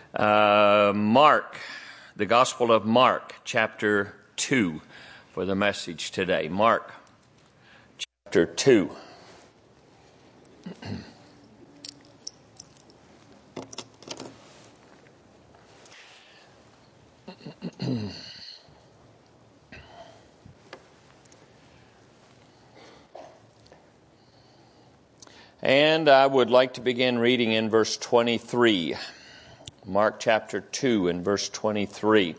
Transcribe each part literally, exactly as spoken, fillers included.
Uh, Mark, the Gospel of Mark, chapter two, for the message today. Mark, chapter two. And I would like to begin reading in verse twenty-three. Mark chapter two and verse twenty-three.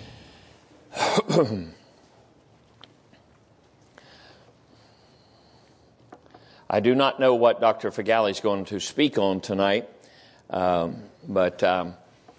I do not know what Doctor Figali is going to speak on tonight, um, but um,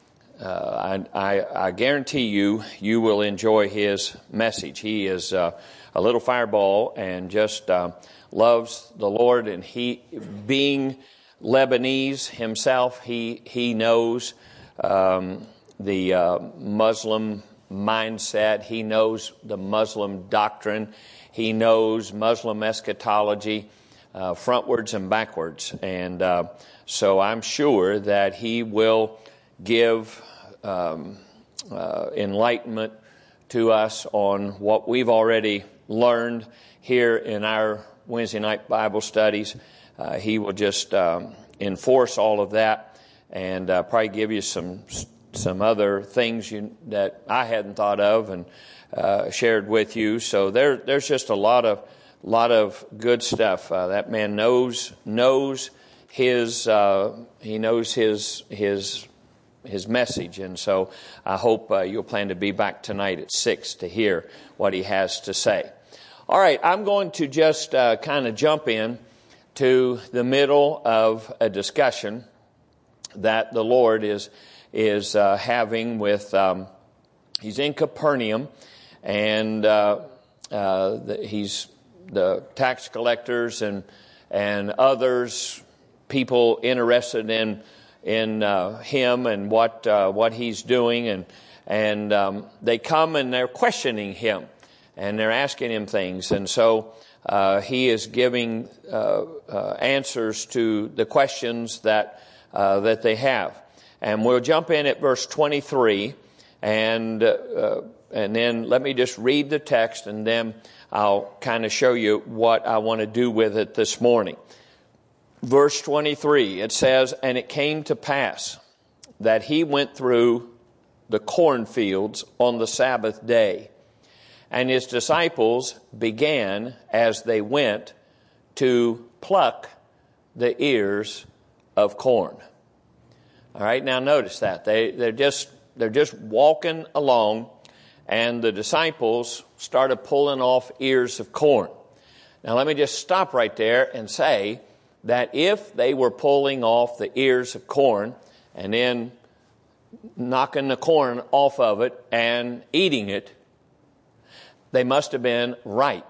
uh, I, I, I guarantee you, you will enjoy his message. He is uh, a little fireball and just uh, loves the Lord, and he, being Lebanese himself, he he knows um, the uh, Muslim mindset. He knows the Muslim doctrine. He knows Muslim eschatology uh, frontwards and backwards, and uh, so I'm sure that he will give um, uh, enlightenment to us on what we've already learned here in our Wednesday night Bible studies. Uh, he will just um, enforce all of that and uh, probably give you some some other things you, that I hadn't thought of and uh, shared with you. So there there's just a lot of lot of good stuff. Uh, that man knows knows his uh, he knows his his his message, and so I hope uh, you'll plan to be back tonight at six to hear what he has to say. All right, I'm going to just uh, kind of jump in to the middle of a discussion that the Lord is is uh, having with. Um, he's in Capernaum, and uh, uh, the, he's the tax collectors and and others, people interested in in uh, him and what uh, what he's doing, and and um, they come and they're questioning him. And they're asking him things, and so uh, he is giving uh, uh, answers to the questions that uh, that they have. And we'll jump in at verse twenty-three, and uh, and then let me just read the text, and then I'll kind of show you what I want to do with it this morning. Verse twenty-three, it says, "And it came to pass that he went through the cornfields on the Sabbath day. And his disciples began, as they went, to pluck the ears of corn." All right, now notice that. They, they're just they're just walking along, and the disciples started pulling off ears of corn. Now let me just stop right there and say that if they were pulling off the ears of corn and then knocking the corn off of it and eating it, they must have been ripe.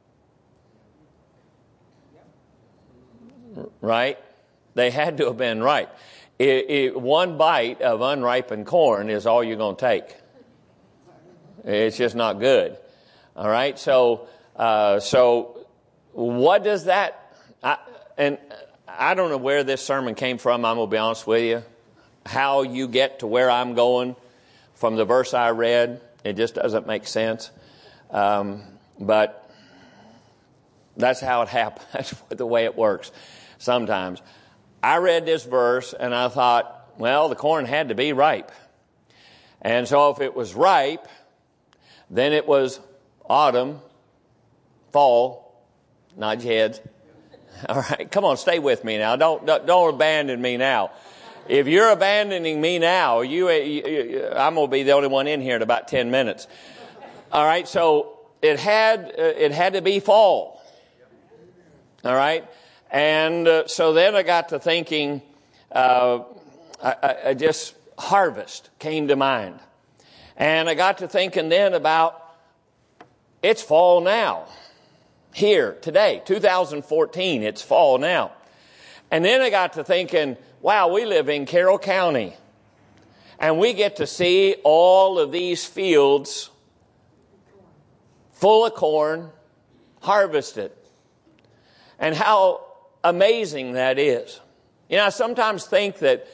Right? They had to have been ripe. It, it, one bite of unripened corn is all you're going to take. It's just not good. All right? So, uh, so what does that... I, and I don't know where this sermon came from, I'm going to be honest with you. How you get to where I'm going from the verse I read, it just doesn't make sense. Um, but that's how it happens. That's the way it works sometimes. I read this verse and I thought, well, the corn had to be ripe. And so if it was ripe, then it was autumn, fall, nod your heads. All right, come on, stay with me now. Don't, don't, don't abandon me now. If you're abandoning me now, you, you I'm going to be the only one in here in about ten minutes. All right, so it had uh, it had to be fall. All right, and uh, so then I got to thinking, uh, I, I just harvest came to mind, and I got to thinking then about it's fall now, here today, two thousand fourteen. It's fall now, and then I got to thinking, wow, we live in Carroll County, and we get to see all of these fields full of corn, harvested. And how amazing that is. You know, I sometimes think that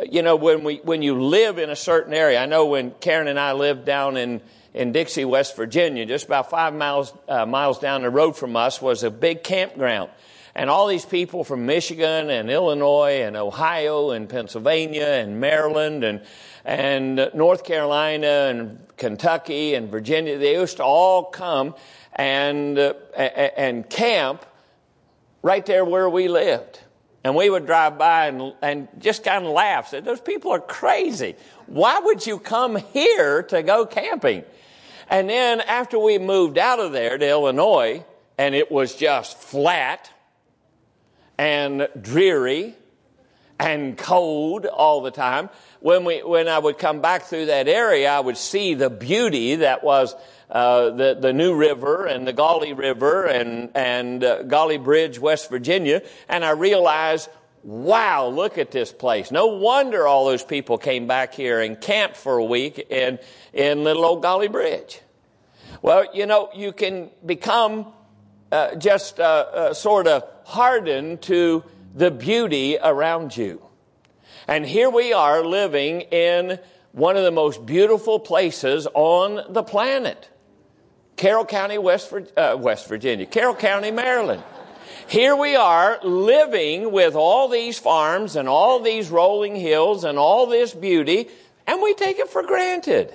you know, when we when you live in a certain area, I know when Karen and I lived down in, in Dixie, West Virginia, just about five miles uh, miles down the road from us was a big campground. And all these people from Michigan and Illinois and Ohio and Pennsylvania and Maryland and and North Carolina and Kentucky and Virginia, they used to all come and uh, and camp right there where we lived. And we would drive by and, and just kind of laugh. Said, those people are crazy. Why would you come here to go camping? And then after we moved out of there to Illinois, and it was just flat and dreary and cold all the time, when we when I would come back through that area, I would see the beauty that was uh, the the New River and the Gauley River and and uh, Gauley Bridge, West Virginia, and I realized, wow, look at this place. No wonder all those people came back here and camped for a week in in little old Gauley Bridge. Well, you know, you can become uh, just uh, uh, sort of hardened to the beauty around you. And here we are living in one of the most beautiful places on the planet. Carroll County, West, uh, West Virginia. Carroll County, Maryland. Here we are living with all these farms and all these rolling hills and all this beauty, and we take it for granted.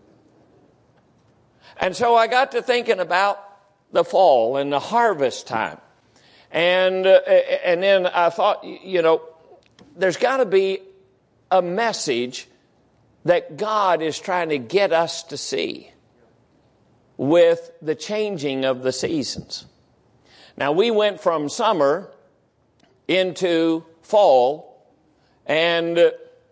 And so I got to thinking about the fall and the harvest time. And, uh, and then I thought, you know, there's got to be a message that God is trying to get us to see with the changing of the seasons. Now, we went from summer into fall, and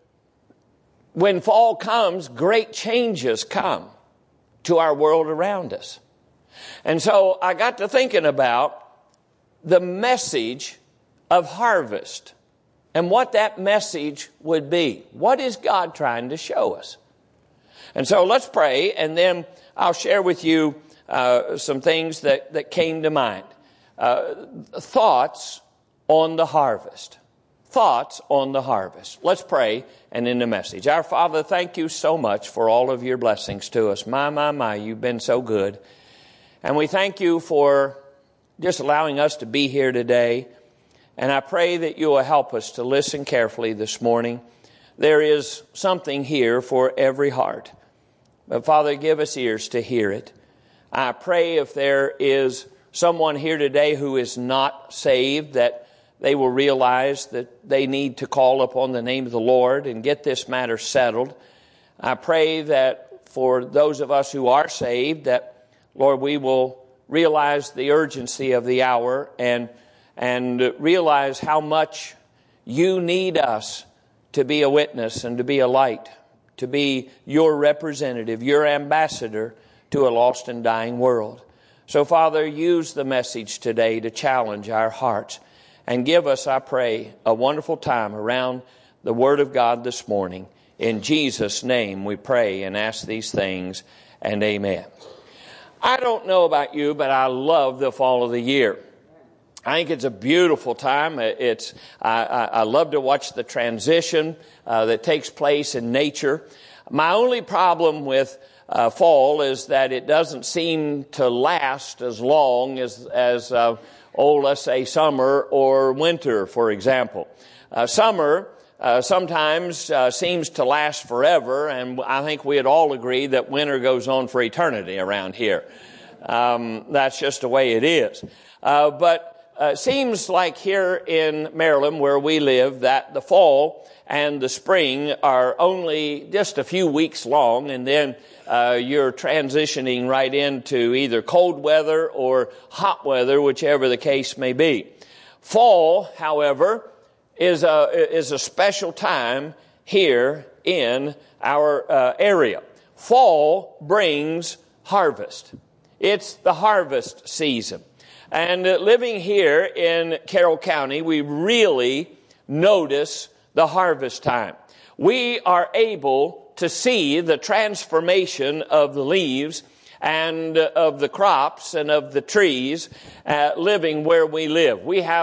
when fall comes, great changes come to our world around us. And so I got to thinking about the message of harvest and what that message would be. What is God trying to show us? And so let's pray, and then I'll share with you uh, some things that, that came to mind. Uh, thoughts on the harvest. Thoughts on the harvest. Let's pray, and then the message. Our Father, thank you so much for all of your blessings to us. My, my, my, you've been so good. And we thank you for just allowing us to be here today. And I pray that you will help us to listen carefully this morning. There is something here for every heart. But Father, give us ears to hear it. I pray if there is someone here today who is not saved, that they will realize that they need to call upon the name of the Lord and get this matter settled. I pray that for those of us who are saved, that, Lord, we will realize the urgency of the hour and and realize how much you need us to be a witness and to be a light, to be your representative, your ambassador to a lost and dying world. So, Father, use the message today to challenge our hearts and give us, I pray, a wonderful time around the Word of God this morning. In Jesus' name we pray and ask these things, and amen. I don't know about you, but I love the fall of the year. I think it's a beautiful time. It's I, I, I love to watch the transition uh, that takes place in nature. My only problem with uh, fall is that it doesn't seem to last as long as, as uh, oh, let's say summer or winter, for example. Uh, summer uh, sometimes uh, seems to last forever, and I think we'd all agree that winter goes on for eternity around here. Um, that's just the way it is. Uh, but Uh, seems like here in Maryland, where we live, that the fall and the spring are only just a few weeks long, and then uh, you're transitioning right into either cold weather or hot weather, whichever the case may be. Fall, however, is a is a special time here in our uh, area. Fall brings harvest. It's the harvest season. And uh, living here in Carroll County, we really notice the harvest time. We are able to see the transformation of the leaves and uh, of the crops and of the trees uh, living where we live. We have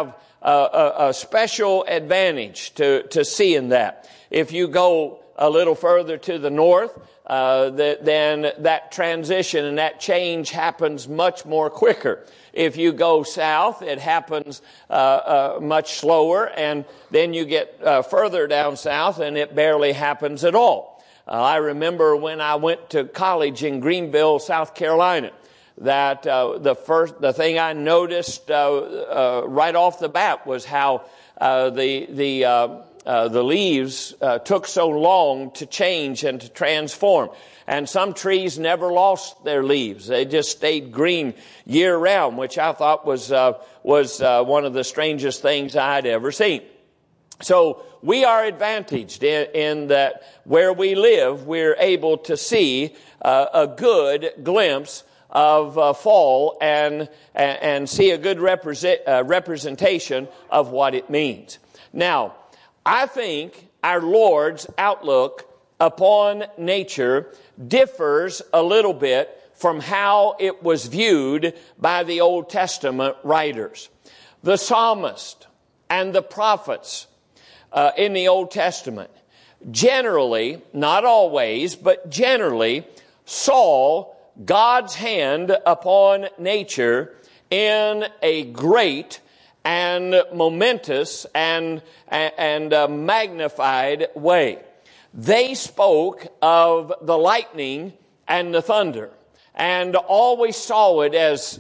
a, a special advantage to, to seeing that. If you go a little further to the north, uh, the, then that transition and that change happens much more quicker. If you go south, it happens uh, uh, much slower, and then you get uh, further down south, and it barely happens at all. Uh, I remember when I went to college in Greenville, South Carolina, that uh, the first the thing I noticed uh, uh, right off the bat was how uh, the the uh, uh, the leaves uh, took so long to change and to transform. And some trees never lost their leaves; they just stayed green year round, which I thought was uh, was uh, one of the strangest things I'd ever seen. So we are advantaged in, in that where we live, we're able to see uh, a good glimpse of uh, fall and, and and see a good represent, uh, representation of what it means. Now, I think our Lord's outlook upon nature differs a little bit from how it was viewed by the Old Testament writers. The psalmist and the prophets uh, in the Old Testament generally, not always, but generally saw God's hand upon nature in a great and momentous and, and uh, magnified way. They spoke of the lightning and the thunder and always saw it as,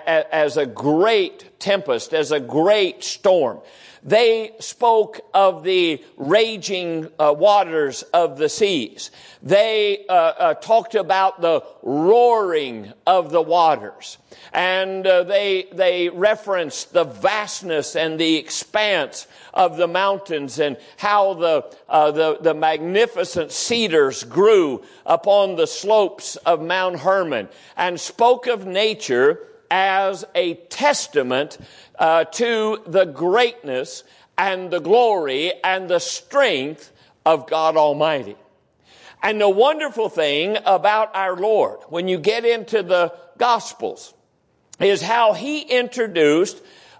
as a great tempest, as a great storm. They spoke of the raging uh, waters of the seas. They uh, uh, talked about the roaring of the waters. And uh, they they referenced the vastness and the expanse of the mountains and how the, uh, the, the magnificent cedars grew upon the slopes of Mount Hermon, and spoke of nature as a testament uh, to the greatness and the glory and the strength of God Almighty. And the wonderful thing about our Lord, when you get into the Gospels, is how He introduced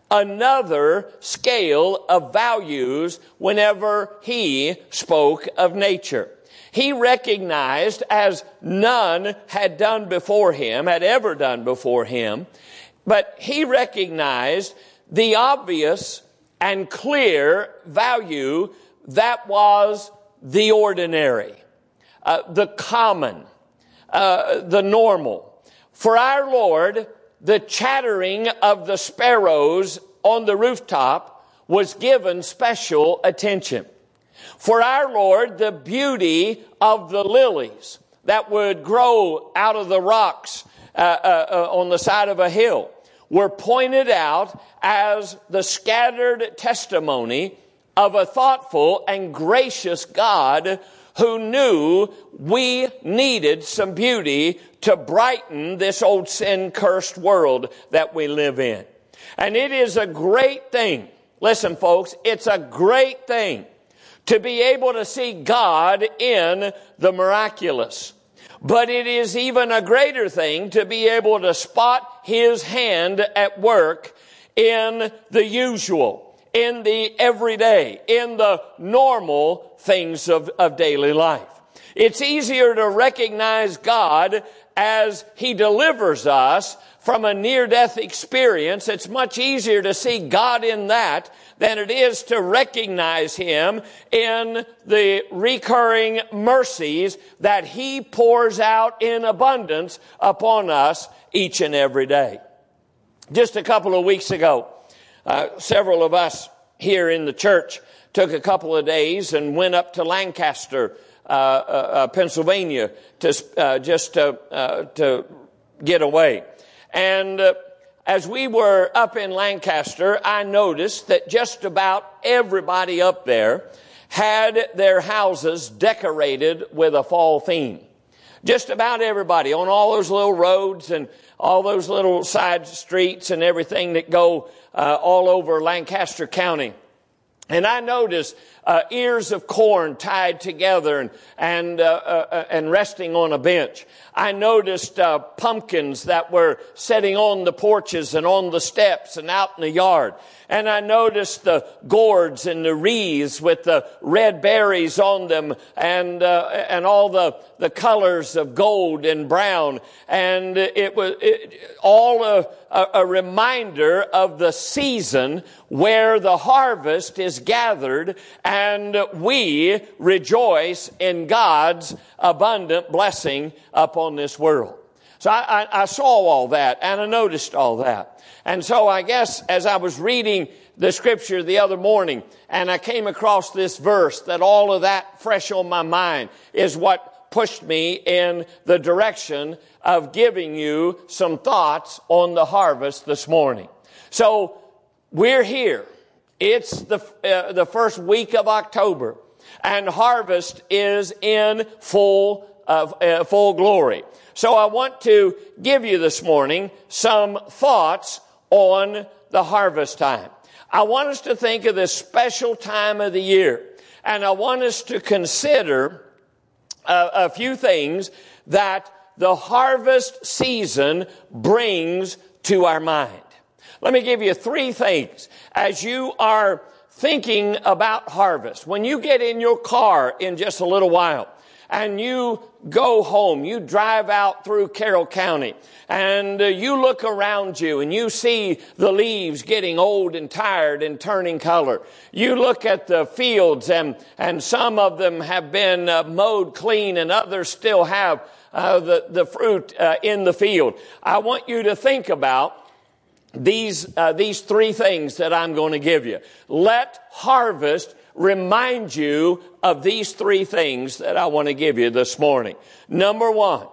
another scale of values whenever He spoke of nature. He recognized, as none had done before Him, had ever done before Him, but He recognized the obvious and clear value that was the ordinary, uh, the common, uh, the normal. For our Lord, the chattering of the sparrows on the rooftop was given special attention. For our Lord, the beauty of the lilies that would grow out of the rocks uh, uh, uh, on the side of a hill were pointed out as the scattered testimony of a thoughtful and gracious God who knew we needed some beauty to brighten this old sin-cursed world that we live in. And it is a great thing. Listen, folks, it's a great thing to be able to see God in the miraculous. But it is even a greater thing to be able to spot His hand at work in the usual, in the everyday, in the normal things of, of daily life. It's easier to recognize God as He delivers us from a near-death experience. It's much easier to see God in that than it is to recognize Him in the recurring mercies that He pours out in abundance upon us each and every day. Just a couple of weeks ago, uh, several of us here in the church took a couple of days and went up to Lancaster, uh, uh, uh, Pennsylvania, to uh, just to, uh, to get away. And uh, as we were up in Lancaster, I noticed that just about everybody up there had their houses decorated with a fall theme. Just about everybody on all those little roads and all those little side streets and everything that go uh, all over Lancaster County. And I noticed uh, ears of corn tied together and and uh, uh, and resting on a bench. I noticed uh, pumpkins that were sitting on the porches and on the steps and out in the yard. And I noticed the gourds and the wreaths with the red berries on them, and uh, and all the the colors of gold and brown. And it was it, all a, a, a reminder of the season where the harvest is gathered, and we rejoice in God's abundant blessing upon this world. So I, I, I saw all that, and I noticed all that. And so I guess as I was reading the scripture the other morning, and I came across this verse, that all of that fresh on my mind is what pushed me in the direction of giving you some thoughts on the harvest this morning. So we're here. It's the uh, the first week of October, and harvest is in full of uh, full glory. So I want to give you this morning some thoughts on the harvest time. I want us to think of this special time of the year, and I want us to consider a, a few things that the harvest season brings to our mind. Let me give you three things as you are thinking about harvest. When you get in your car in just a little while, and you go home, you drive out through Carroll County, and uh, you look around you and you see the leaves getting old and tired and turning color. You look at the fields, and, and some of them have been uh, mowed clean, and others still have uh, the, the fruit uh, in the field. I want you to think about these, uh, these three things that I'm going to give you. Let harvest remind you of these three things that I want to give you this morning. Number one,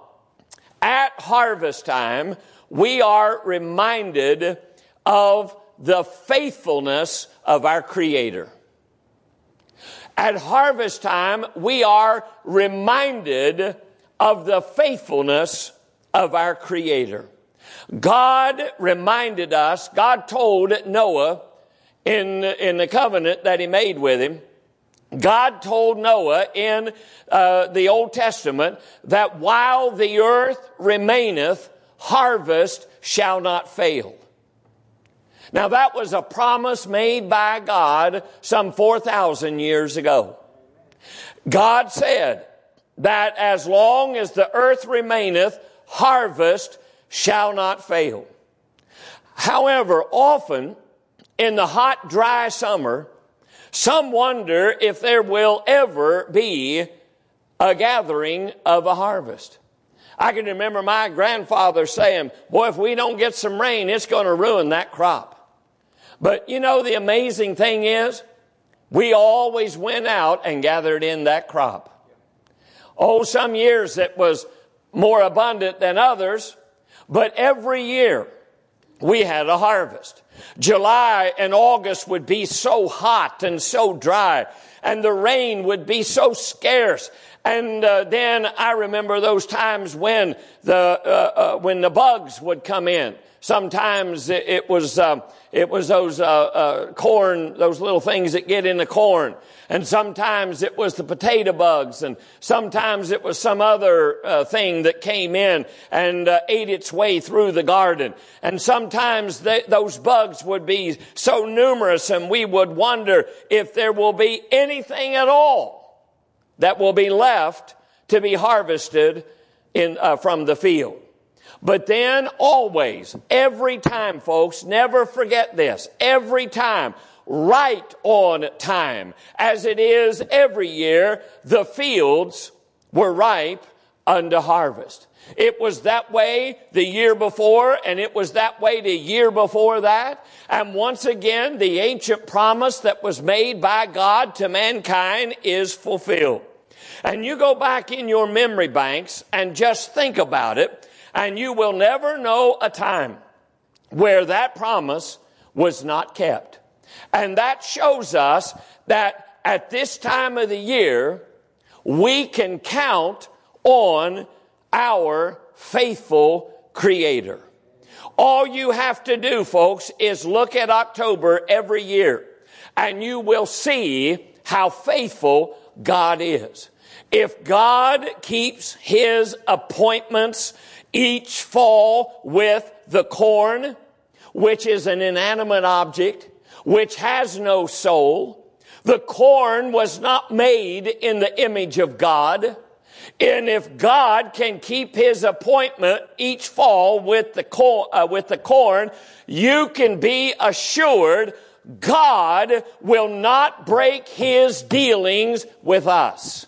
at harvest time, we are reminded of the faithfulness of our Creator. At harvest time, we are reminded of the faithfulness of our Creator. God reminded us, God told Noah, In, in the covenant that he made with him, God told Noah in uh, the Old Testament that while the earth remaineth, harvest shall not fail. Now that was a promise made by God some four thousand years ago. God said that as long as the earth remaineth, harvest shall not fail. However, often in the hot, dry summer, some wonder if there will ever be a gathering of a harvest. I can remember my grandfather saying, boy, if we don't get some rain, it's going to ruin that crop. But you know, the amazing thing is, we always went out and gathered in that crop. Oh, some years it was more abundant than others, but every year we had a harvest. July and August would be so hot and so dry, and the rain would be so scarce. And uh, then I remember those times when the uh, uh, when the bugs would come in. Sometimes it, it was uh, it was those uh, uh, corn, those little things that get in the corn, and sometimes it was the potato bugs, and sometimes it was some other uh, thing that came in and uh, ate its way through the garden. And sometimes they, those bugs would be so numerous, and we would wonder if there will be anything at all that will be left to be harvested in uh, from the field. But then always, every time, folks, never forget this, every time, right on time, as it is every year, the fields were ripe unto harvest. It was that way the year before, and it was that way the year before that. And once again, the ancient promise that was made by God to mankind is fulfilled. And you go back in your memory banks and just think about it, and you will never know a time where that promise was not kept. And that shows us that at this time of the year, we can count on our faithful Creator. All you have to do, folks, is look at October every year, and you will see how faithful God is. If God keeps his appointments each fall with the corn, which is an inanimate object, which has no soul, the corn was not made in the image of God. And if God can keep his appointment each fall with the corn, uh, with the corn, you can be assured God will not break his dealings with us.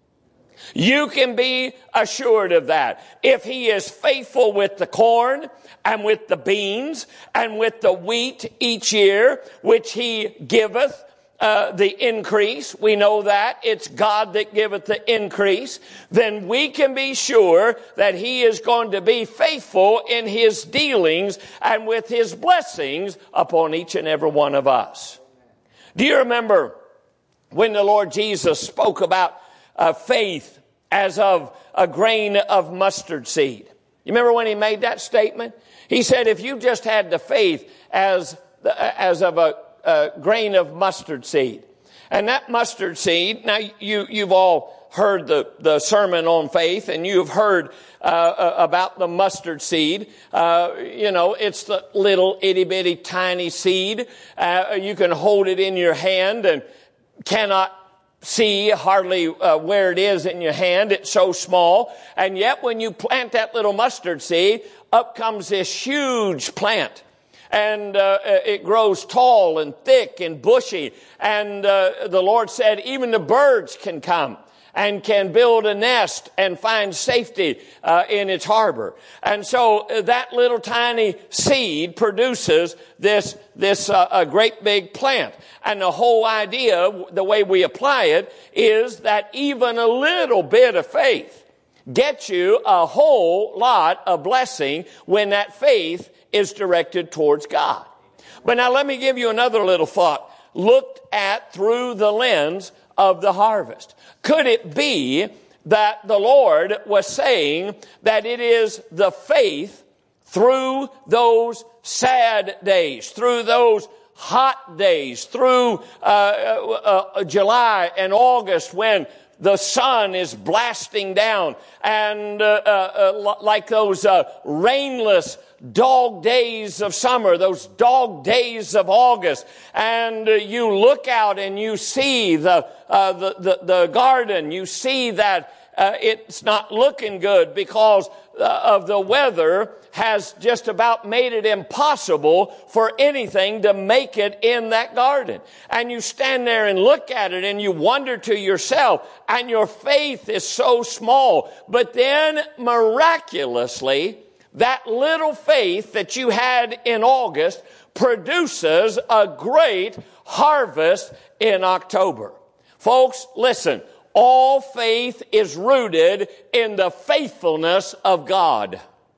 You can be assured of that. If he is faithful with the corn and with the beans and with the wheat each year, which he giveth uh, the increase, we know that it's God that giveth the increase, then we can be sure that he is going to be faithful in his dealings and with his blessings upon each and every one of us. Do you remember when the Lord Jesus spoke about uh, faith as of a grain of mustard seed? You remember when he made that statement? He said, if you just had the faith as, as of a, a grain of mustard seed. And that mustard seed, now you, you've all heard the, the sermon on faith, and you've heard uh, about the mustard seed. Uh, you know, it's the little itty bitty tiny seed. Uh, you can hold it in your hand and cannot see hardly uh, where it is in your hand. It's so small. And yet when you plant that little mustard seed, up comes this huge plant. And uh, it grows tall and thick and bushy. And uh, the Lord said even the birds can come and can build a nest and find safety uh, in its harbor. And so uh, that little tiny seed produces this this uh, a great big plant. And the whole idea, the way we apply it, is that even a little bit of faith gets you a whole lot of blessing when that faith is directed towards God. But now let me give you another little thought. Looked at through the lens of the harvest. Could it be that the Lord was saying that it is the faith through those sad days, through those hot days, through uh, uh, uh, July and August when the sun is blasting down, and uh, uh, uh, like those uh, rainless dog days of summer, those dog days of August, and uh, you look out and you see the, uh, the, the, the garden, you see that uh, it's not looking good because uh, of the weather has just about made it impossible for anything to make it in that garden. And you stand there and look at it and you wonder to yourself, and your faith is so small. But then miraculously, that little faith that you had in August produces a great harvest in October. Folks, listen, all faith is rooted in the faithfulness of God.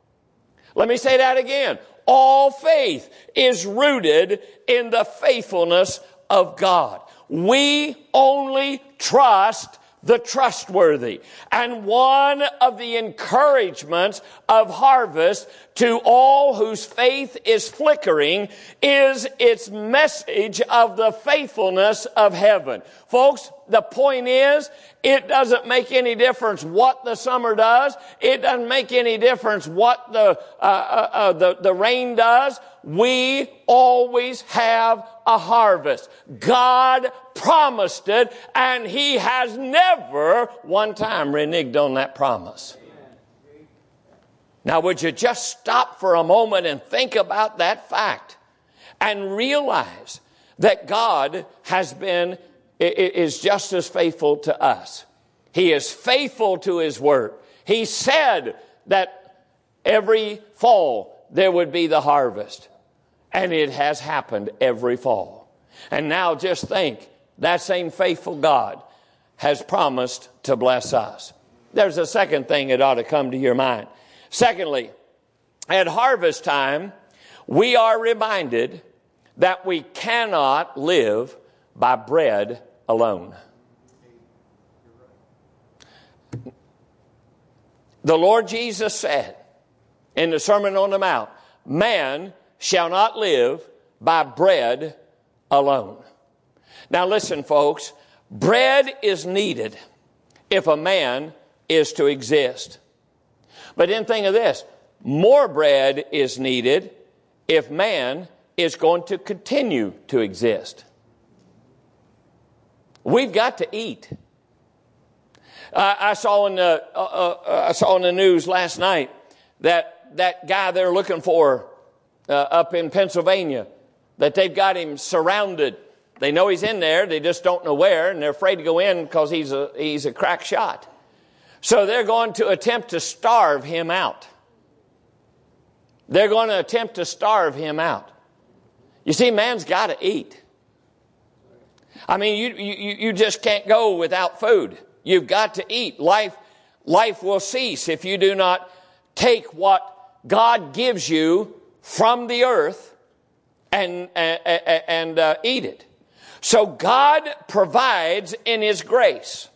Let me say that again. All faith is rooted in the faithfulness of God. We only trust the trustworthy. And one of the encouragements of harvest to all whose faith is flickering is its message of the faithfulness of heaven. Folks, the point is, it doesn't make any difference what the summer does. It doesn't make any difference what the, uh, uh, uh, the, the rain does. We always have a harvest. God promised it, and He has never one time reneged on that promise. Now, would you just stop for a moment and think about that fact and realize that God has been, is just as faithful to us. He is faithful to His word. He said that every fall there would be the harvest. And it has happened every fall. And now just think, that same faithful God has promised to bless us. There's a second thing that ought to come to your mind. Secondly, at harvest time, we are reminded that we cannot live by bread alone. The Lord Jesus said in the Sermon on the Mount, man shall not live by bread alone. Now listen, folks, Bread is needed if a man is to exist. But then think of this. More bread is needed if man is going to continue to exist. We've got to eat. Uh, I saw in the uh, uh, I saw in the news last night that that guy they're looking for uh, up in Pennsylvania, that they've got him surrounded. They know he's in there, they just don't know where, and they're afraid to go in because he's a he's a crack shot. So they're going to attempt to starve him out. They're going to attempt to starve him out. You see, man's got to eat. I mean, you, you, you just can't go without food. You've got to eat. Life, life will cease if you do not take what God gives you from the earth and, and, and uh, eat it. So God provides in His grace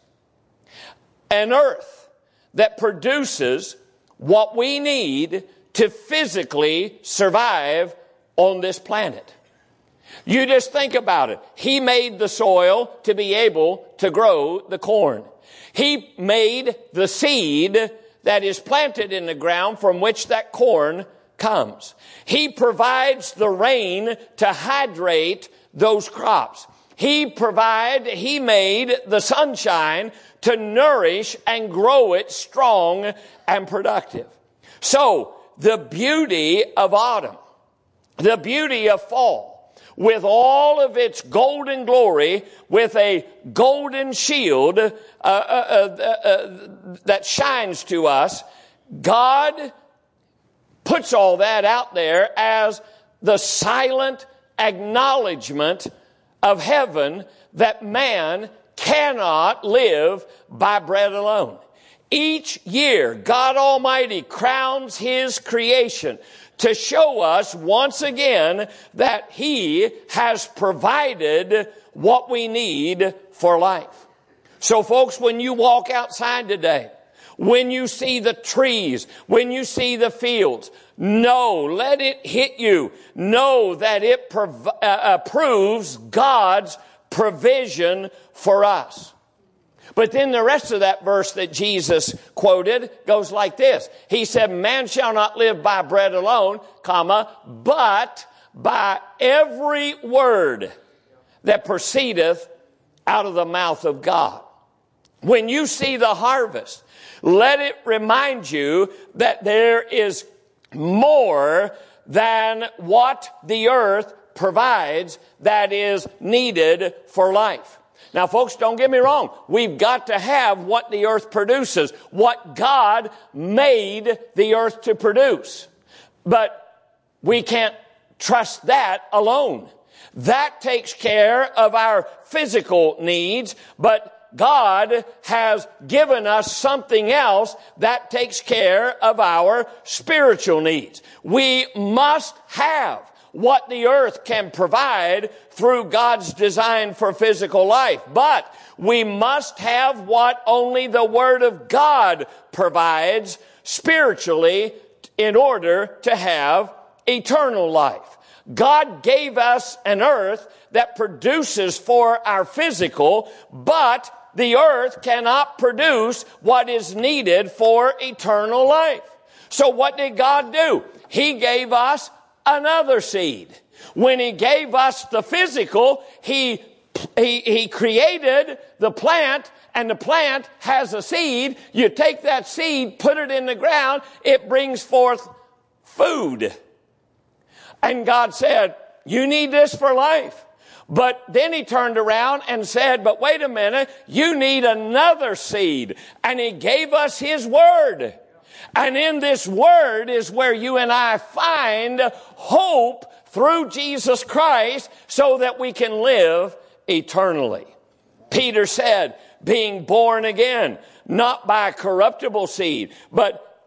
an earth that produces what we need to physically survive on this planet. You just think about it. He made the soil to be able to grow the corn. He made the seed that is planted in the ground from which that corn comes. He provides the rain to hydrate those crops. He provide, He made the sunshine to nourish and grow it strong and productive. So, the beauty of autumn, the beauty of fall, with all of its golden glory, with a golden shield uh, uh, uh, uh, that shines to us, God puts all that out there as the silent acknowledgement of heaven that man cannot live by bread alone. Each year, God Almighty crowns His creation to show us once again that He has provided what we need for life. So folks, when you walk outside today, when you see the trees, when you see the fields, know, let it hit you. Know that it prov- uh, uh, proves God's provision for us. But then the rest of that verse that Jesus quoted goes like this. He said, man shall not live by bread alone, comma, but by every word that proceedeth out of the mouth of God. When you see the harvest, let it remind you that there is more than what the earth provides that is needed for life. Now, folks, don't get me wrong. We've got to have what the earth produces, what God made the earth to produce. But we can't trust that alone. That takes care of our physical needs, but God has given us something else that takes care of our spiritual needs. We must have what the earth can provide through God's design for physical life. But we must have what only the Word of God provides spiritually in order to have eternal life. God gave us an earth that produces for our physical, but the earth cannot produce what is needed for eternal life. So what did God do? He gave us another seed. When He gave us the physical, He, he, He created the plant, and the plant has a seed. You take that seed, put it in the ground, it brings forth food. And God said, you need this for life. But then He turned around and said, but wait a minute, you need another seed. And He gave us His Word. And in this Word is where you and I find hope through Jesus Christ so that we can live eternally. Peter said, being born again, not by corruptible seed, but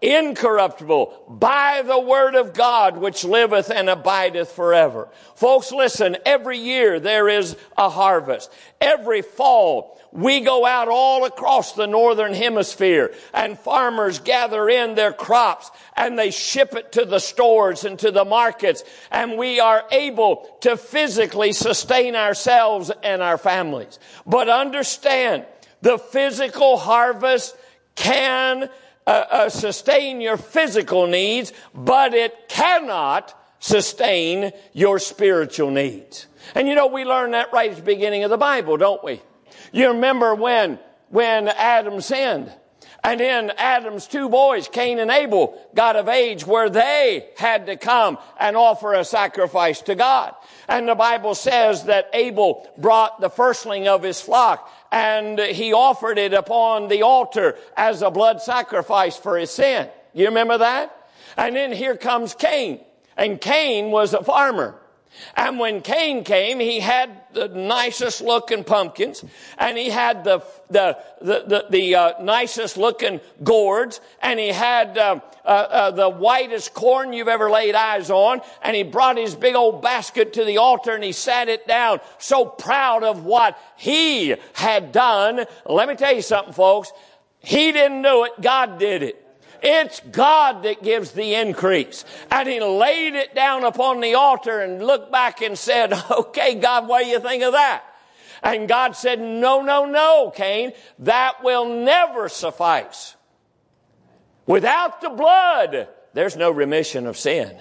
incorruptible, by the word of God, which liveth and abideth forever. Folks, listen, every year there is a harvest. Every fall, we go out all across the northern hemisphere, and farmers gather in their crops and they ship it to the stores and to the markets, and we are able to physically sustain ourselves and our families. But understand, the physical harvest can uh, uh, sustain your physical needs, but it cannot sustain your spiritual needs. And you know, we learn that right at the beginning of the Bible, don't we? You remember when, when Adam sinned, and then Adam's two boys, Cain and Abel, got of age where they had to come and offer a sacrifice to God. And the Bible says that Abel brought the firstling of his flock, and he offered it upon the altar as a blood sacrifice for his sin. You remember that? And then here comes Cain. And Cain was a farmer. And when Cain came, he had the nicest looking pumpkins, and he had the the the the, the uh, nicest looking gourds, and he had uh, uh, uh, the whitest corn you've ever laid eyes on. And he brought his big old basket to the altar, and he sat it down, so proud of what he had done. Let me tell you something, folks. He didn't do it; God did it. It's God that gives the increase. And he laid it down upon the altar and looked back and said, okay, God, what do you think of that? And God said, no, no, no, Cain, that will never suffice. Without the blood, there's no remission of sin.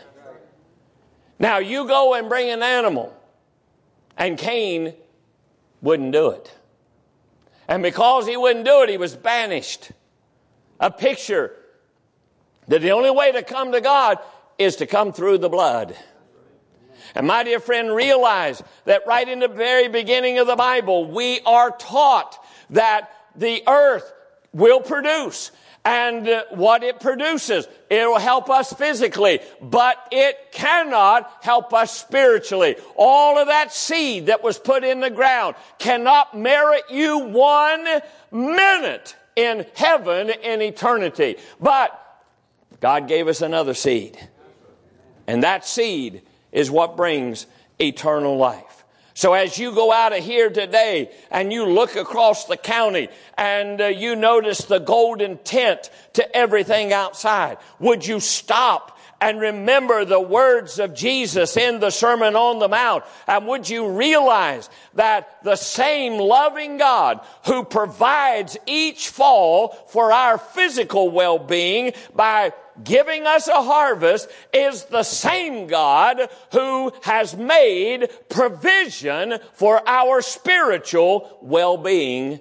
Now you go and bring an animal, and Cain wouldn't do it. And because he wouldn't do it, he was banished. A picture that the only way to come to God is to come through the blood. And my dear friend, realize that right in the very beginning of the Bible, we are taught that the earth will produce. And uh, what it produces, it will help us physically, but it cannot help us spiritually. All of that seed that was put in the ground cannot merit you one minute in heaven in eternity. But God gave us another seed. And that seed is what brings eternal life. So as you go out of here today and you look across the county and uh, you notice the golden tint to everything outside, would you stop and remember the words of Jesus in the Sermon on the Mount? And would you realize that the same loving God who provides each fall for our physical well-being by giving us a harvest is the same God who has made provision for our spiritual well-being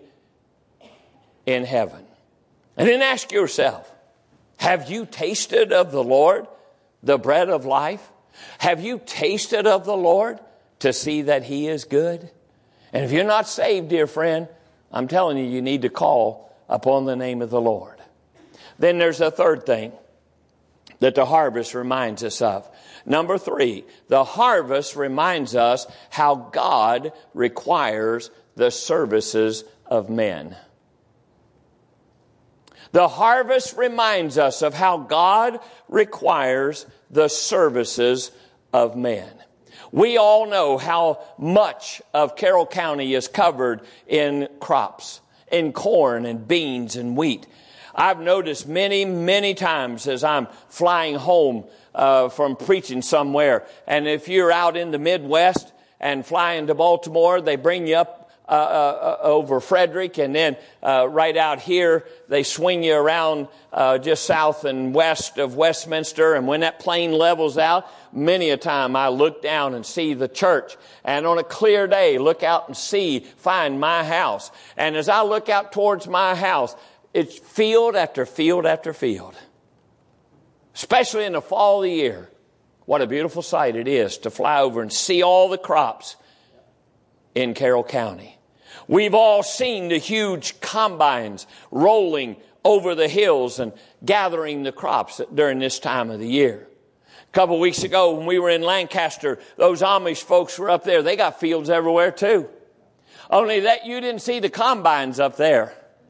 in heaven? And then ask yourself, have you tasted of the Lord, the bread of life? Have you tasted of the Lord to see that He is good? And if you're not saved, dear friend, I'm telling you, you need to call upon the name of the Lord. Then there's a third thing that the harvest reminds us of. Number three, the harvest reminds us how God requires the services of men. The harvest reminds us of how God requires the services of men. We all know how much of Carroll County is covered in crops, in corn and beans and wheat. I've noticed many, many times as I'm flying home uh, from preaching somewhere, and if you're out in the Midwest and flying to Baltimore, they bring you up uh, uh, over Frederick, and then uh, right out here, they swing you around uh, just south and west of Westminster, and when that plane levels out, many a time I look down and see the church, and on a clear day, look out and see, find my house. And as I look out towards my house, it's field after field after field. Especially in the fall of the year. What a beautiful sight it is to fly over and see all the crops in Carroll County. We've all seen the huge combines rolling over the hills and gathering the crops during this time of the year. A couple of weeks ago when we were in Lancaster, those Amish folks were up there. They got fields everywhere too. Only that you didn't see the combines up there.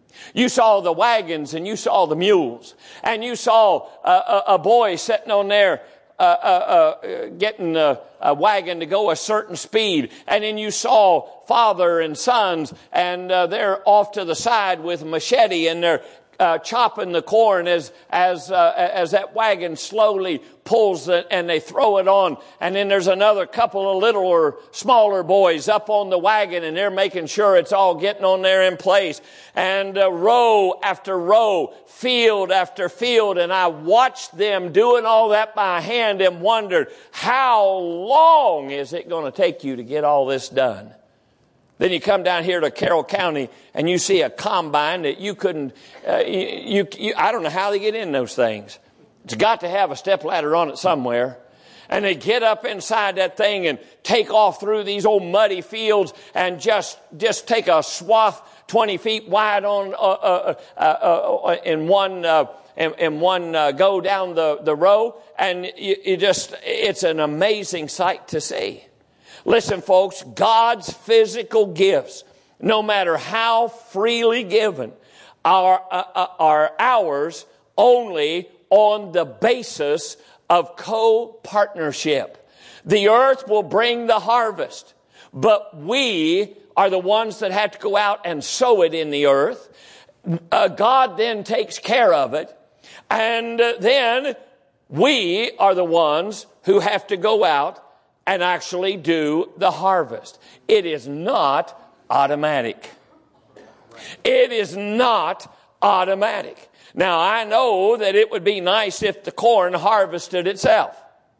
You saw the wagons and you saw the mules. And you saw a, a, a boy sitting on there uh, uh, uh, getting a, a wagon to go a certain speed. And then you saw father and sons, and uh, they're off to the side with a machete, and they're Uh, chopping the corn as as uh, as that wagon slowly pulls it, and they throw it on. And then there's another couple of littler, smaller boys up on the wagon, and they're making sure it's all getting on there in place. And uh, row after row, field after field, and I watched them doing all that by hand and wondered, how long is it going to take you to get all this done? Then you come down here to Carroll County and you see a combine that you couldn't, uh, you, you, I don't know how they get in those things. It's got to have a stepladder on it somewhere. And they get up inside that thing and take off through these old muddy fields and just, just take a swath twenty feet wide on, uh, uh, uh, uh, in one, uh, in, in one uh, go down the, the row. And you, you just, it's an amazing sight to see. Listen, folks, God's physical gifts, no matter how freely given, are, uh, are ours only on the basis of co-partnership. The earth will bring the harvest, but we are the ones that have to go out and sow it in the earth. Uh, God then takes care of it, and uh, then we are the ones who have to go out and actually do the harvest. It is not automatic. It is not automatic. Now, I know that it would be nice if the corn harvested itself.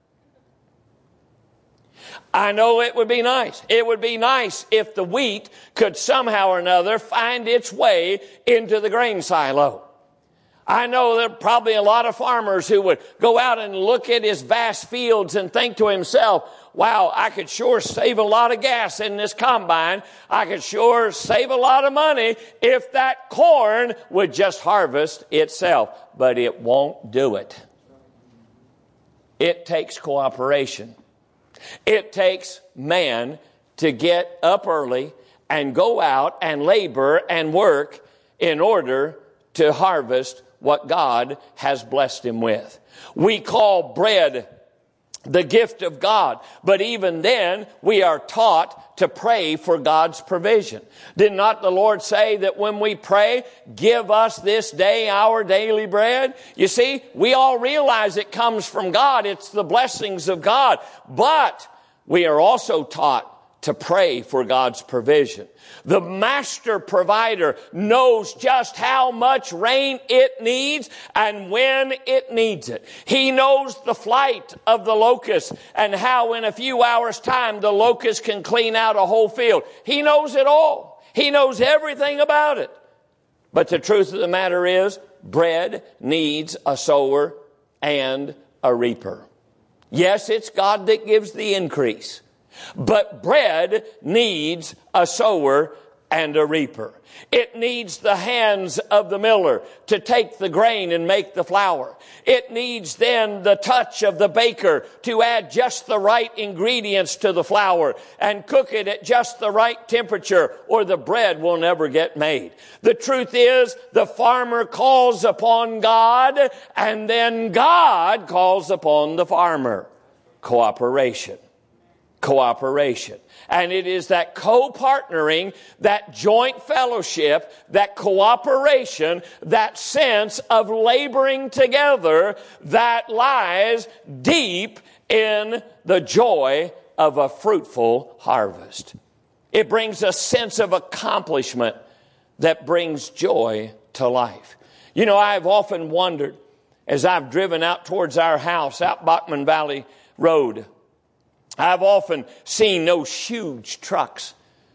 I know it would be nice. It would be nice if the wheat could somehow or another find its way into the grain silo. I know there are probably a lot of farmers who would go out and look at his vast fields and think to himself, wow, I could sure save a lot of gas in this combine. I could sure save a lot of money if that corn would just harvest itself. But it won't do it. It takes cooperation. It takes man to get up early and go out and labor and work in order to harvest what God has blessed him with. We call bread the gift of God, but even then we are taught to pray for God's provision. Did not the Lord say that when we pray, give us this day our daily bread? You see, we all realize it comes from God. It's the blessings of God, but we are also taught to pray for God's provision. The master provider knows just how much rain it needs and when it needs it. He knows the flight of the locust and how in a few hours' time the locust can clean out a whole field. He knows it all. He knows everything about it. But the truth of the matter is, bread needs a sower and a reaper. Yes, it's God that gives the increase. But bread needs a sower and a reaper. It needs the hands of the miller to take the grain and make the flour. It needs then the touch of the baker to add just the right ingredients to the flour and cook it at just the right temperature, or the bread will never get made. The truth is, the farmer calls upon God, and then God calls upon the farmer. Cooperation. Cooperation. And it is that co-partnering, that joint fellowship, that cooperation, that sense of laboring together that lies deep in the joy of a fruitful harvest. It brings a sense of accomplishment that brings joy to life. You know, I've often wondered, as I've driven out towards our house, out Bachman Valley Road, I've often seen those huge trucks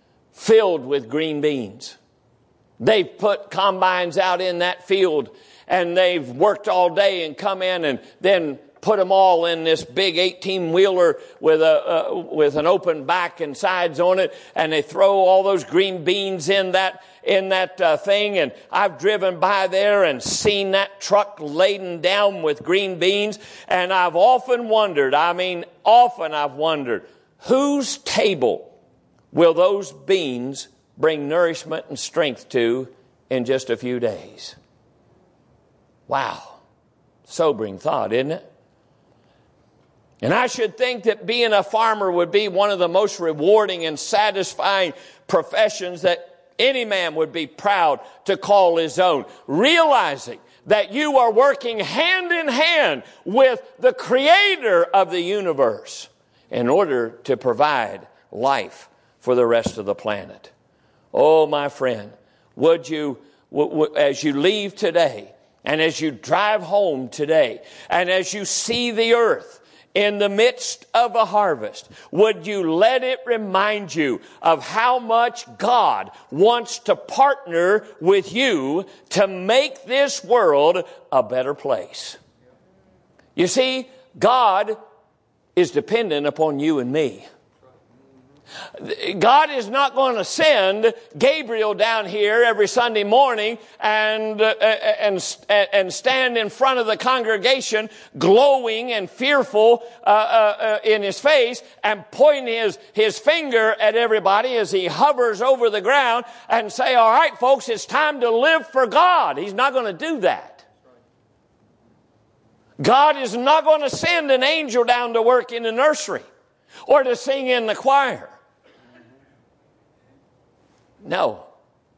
filled with green beans. They've put combines out in that field, and they've worked all day and come in and then put them all in this big eighteen-wheeler with a uh, with an open back and sides on it, and they throw all those green beans in that in that uh, thing. And I've driven by there and seen that truck laden down with green beans, and I've often wondered, I mean, often I've wondered, whose table will those beans bring nourishment and strength to in just a few days. Wow. Sobering thought, isn't it? And I should think that being a farmer would be one of the most rewarding and satisfying professions that any man would be proud to call his own. Realizing that you are working hand in hand with the Creator of the universe in order to provide life for the rest of the planet. Oh, my friend, would you, w- w- as you leave today, and as you drive home today, and as you see the earth in the midst of a harvest, would you let it remind you of how much God wants to partner with you to make this world a better place? You see, God is dependent upon you and me. God is not going to send Gabriel down here every Sunday morning and, uh, and, and stand in front of the congregation glowing and fearful uh, uh, in his face and point his, his finger at everybody as he hovers over the ground and say, all right, folks, it's time to live for God. He's not going to do that. God is not going to send an angel down to work in the nursery or to sing in the choir. No.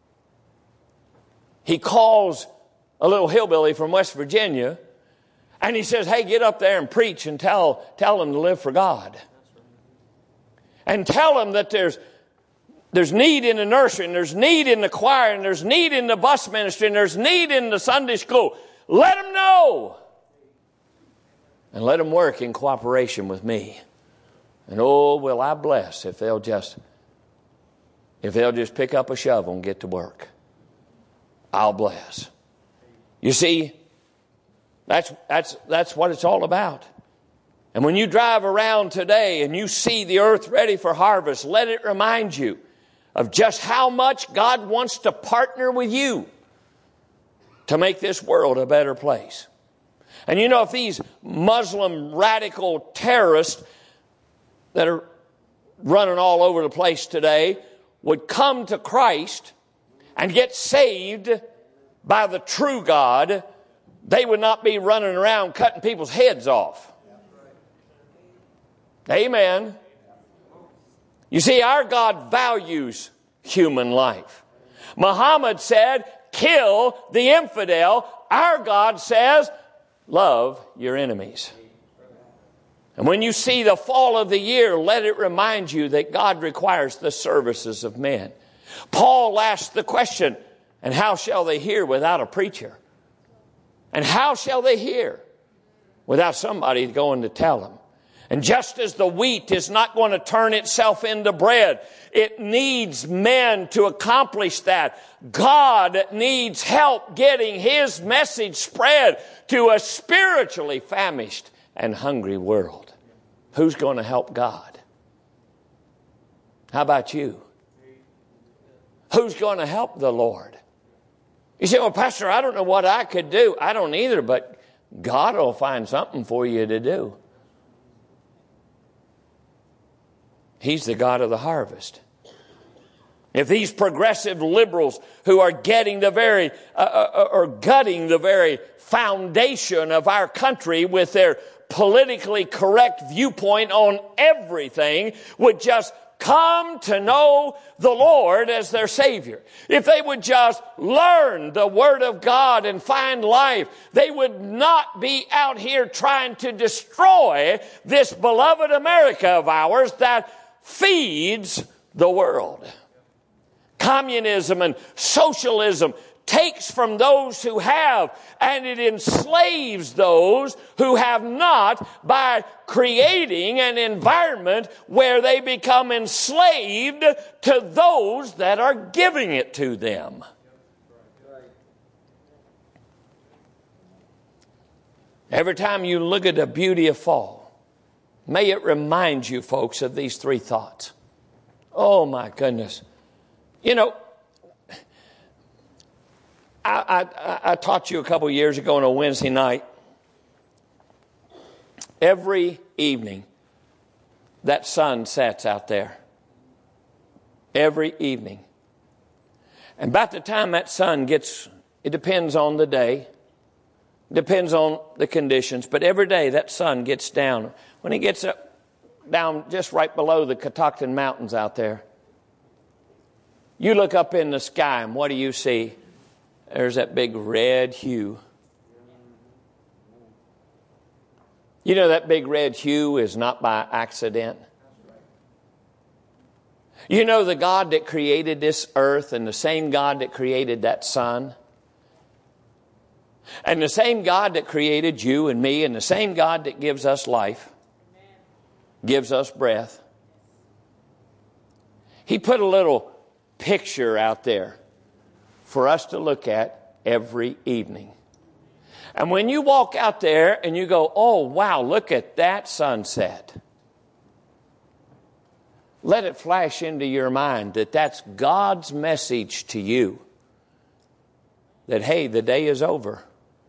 He calls a little hillbilly from West Virginia and he says, hey, get up there and preach and tell, tell them to live for God. And tell them that there's, there's need in the nursery and there's need in the choir and there's need in the bus ministry and there's need in the Sunday school. Let them know. And let them work in cooperation with me. And oh, will I bless if they'll just If they'll just pick up a shovel and get to work. I'll bless. You see, that's, that's, that's what it's all about. And when you drive around today and you see the earth ready for harvest, let it remind you of just how much God wants to partner with you to make this world a better place. And you know, if these Muslim radical terrorists that are running all over the place today would come to Christ and get saved by the true God, they would not be running around cutting people's heads off. Amen. You see, our God values human life. Muhammad said, kill the infidel. Our God says, love your enemies. And when you see the fall of the year, let it remind you that God requires the services of men. Paul asked the question, and how shall they hear without a preacher? And how shall they hear without somebody going to tell them? And just as the wheat is not going to turn itself into bread, it needs men to accomplish that. God needs help getting His message spread to a spiritually famished and hungry world. Who's going to help God? How about you? Who's going to help the Lord? You say, well, Pastor, I don't know what I could do. I don't either, but God will find something for you to do. He's the God of the harvest. If these progressive liberals who are getting the very, uh, uh, or gutting the very foundation of our country with their politically correct viewpoint on everything would just come to know the Lord as their Savior, if they would just learn the Word of God and find life, they would not be out here trying to destroy this beloved America of ours that feeds the world. Communism and socialism takes from those who have, and it enslaves those who have not by creating an environment where they become enslaved to those that are giving it to them. Every time you look at the beauty of fall, may it remind you, folks, of these three thoughts. Oh, my goodness. You know, I, I, I taught you a couple years ago on a Wednesday night. Every evening, that sun sets out there. Every evening. And about the time that sun gets, it depends on the day, depends on the conditions, but every day that sun gets down. When it gets up, down just right below the Catoctin Mountains out there, you look up in the sky and what do you see? There's that big red hue. You know that big red hue is not by accident. You know the God that created this earth and the same God that created that sun and the same God that created you and me and the same God that gives us life, gives us breath. He put a little picture out there for us to look at every evening. And when you walk out there and you go, oh, wow, look at that sunset. Let it flash into your mind that that's God's message to you. That, hey, the day is over.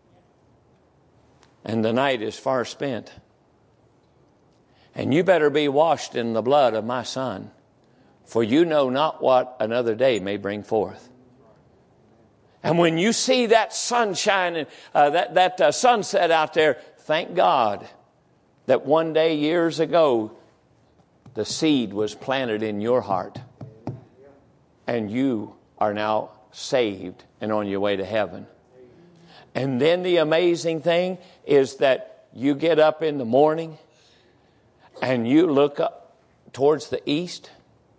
And the night is far spent. And you better be washed in the blood of my Son. For you know not what another day may bring forth. And when you see that sunshine and uh, that, that uh, sunset out there, thank God that one day years ago, the seed was planted in your heart. And you are now saved and on your way to heaven. And then the amazing thing is that you get up in the morning and you look up towards the east.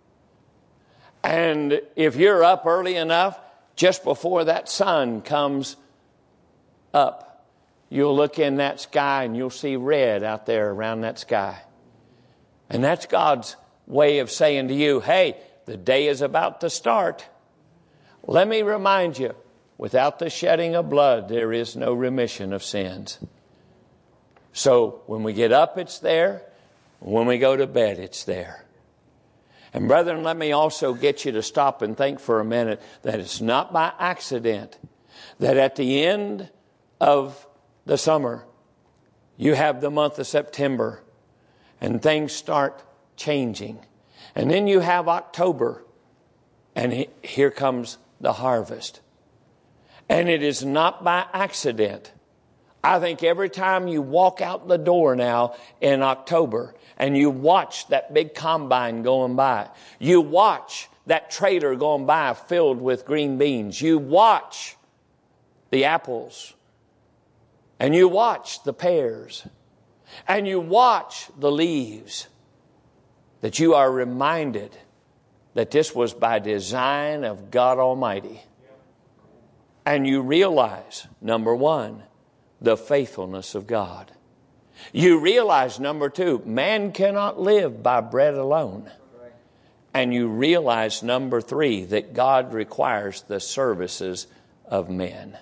And if you're up early enough, just before that sun comes up, you'll look in that sky and you'll see red out there around that sky. And that's God's way of saying to you, hey, the day is about to start. Let me remind you, without the shedding of blood, there is no remission of sins. So when we get up, it's there. When we go to bed, it's there. And brethren, let me also get you to stop and think for a minute that it's not by accident that at the end of the summer, you have the month of September and things start changing. And then you have October and here comes the harvest. And it is not by accident. I think every time you walk out the door now in October and you watch that big combine going by, you watch that trailer going by filled with green beans, you watch the apples and you watch the pears and you watch the leaves, that you are reminded that this was by design of God Almighty. And you realize, number one, the faithfulness of God. You realize, number two, man cannot live by bread alone. And you realize, number three, that God requires the services of men.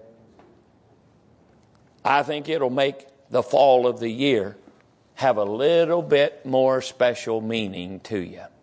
I think it'll make the fall of the year have a little bit more special meaning to you.